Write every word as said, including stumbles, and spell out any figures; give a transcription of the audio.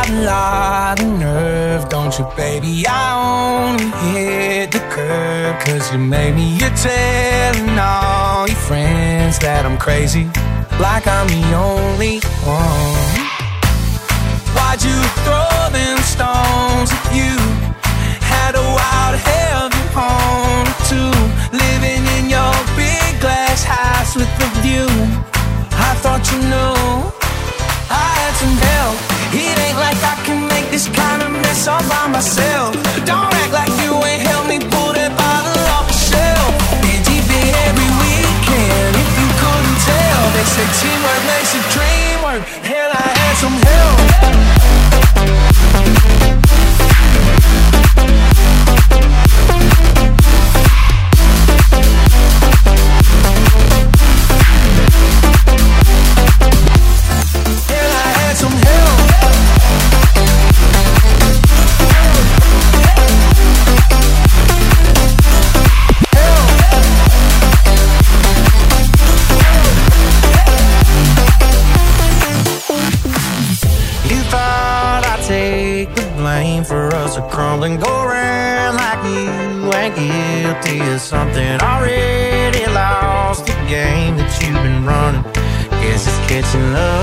a lot of nerve, don't you, baby? I only hit the curb 'cause you made me. You're telling all your friends that I'm crazy, like I'm the only one. Why'd you throw them stones if you had a wild heaven home too? Living in your big glass house with a view. I thought you knew I had some help. It ain't like I can make this kind of mess all by myself. Don't act like you ain't helped me pull that bottle off the shelf. Been deep in every weekend, if you couldn't tell. They say teamwork makes the dream work, and I had some help. For us to crumble and go around like you ain't guilty of something already lost, the game that you've been running. Guess it's catching up.